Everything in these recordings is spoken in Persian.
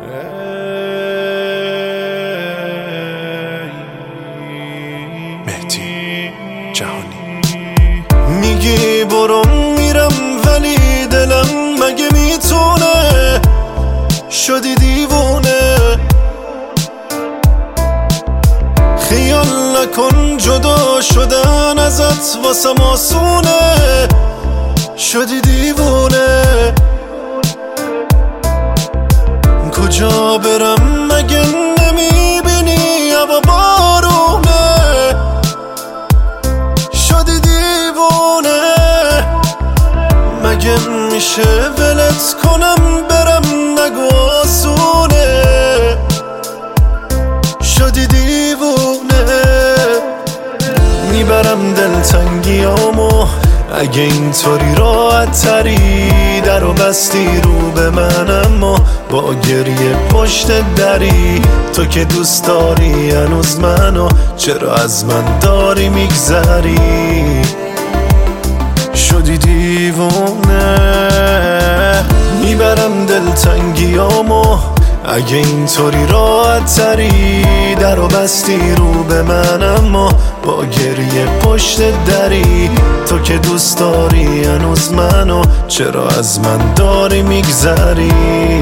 مهدی جهانی. میگی برو میرم ولی دلم مگه میتونه، شدی دیوونه. خیال نکن جدا شدن ازت واسم آسونه، شدی دیوونه. کجا برم مگه نمیبینی هوا بارونه، شدی دیوونه. مگه میشه ولت کنم برم نگو آسونه، شدی دیوونه. میبرم دلتنگیامو اگه اینطوری راحت تری، در و بستی رو به من اما با گریه پشت دری. تو که دوست داری هنوز منو، چرا از من داری میگذری، شدی دیوونه. میبرم دلتنگیامو اگه اینطوری راحت تری، در و بستی رو به من اما با گریه پشت دری. تو که دوست داری هنوز منو، چرا از من داری میگذری.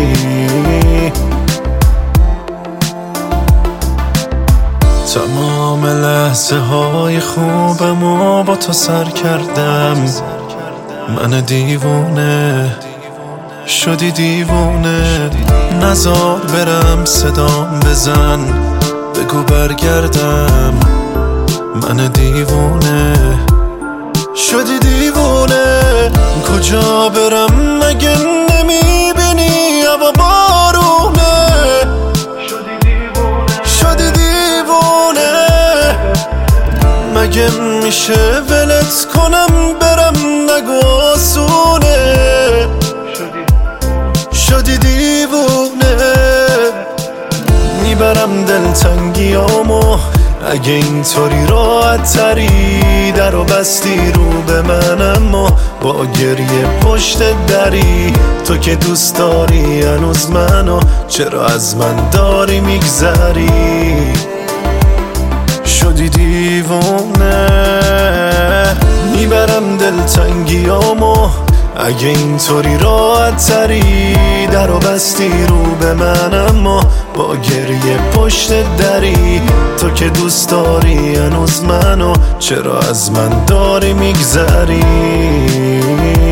تمام لحظه های خوبمو با تو سر کردم، من دیوونه، شدی دیوونه. نزار برم صدام بزن، بگو برگردم، من دیوونه، شدی دیوونه. کجا برم مگه نمیبینی هوا بارونه، شدی دیوونه. مگه میشه ولت کنم برم نگو آسونه، شدی دیوونه. میبرم دلتنگیامو اگه اینطوری راحت تری، در و بستی رو به من اما با گریه پشت دری. تو که دوست داری هنوز منو، چرا از من داری میگذری، شدی دیوونه. میبرم دلتنگیامو اگه اینطوری راحت تری، در و بستی رو به من اما با گریه پشت دری. تو که دوست داری هنوز منو، چرا از من داری میگذری.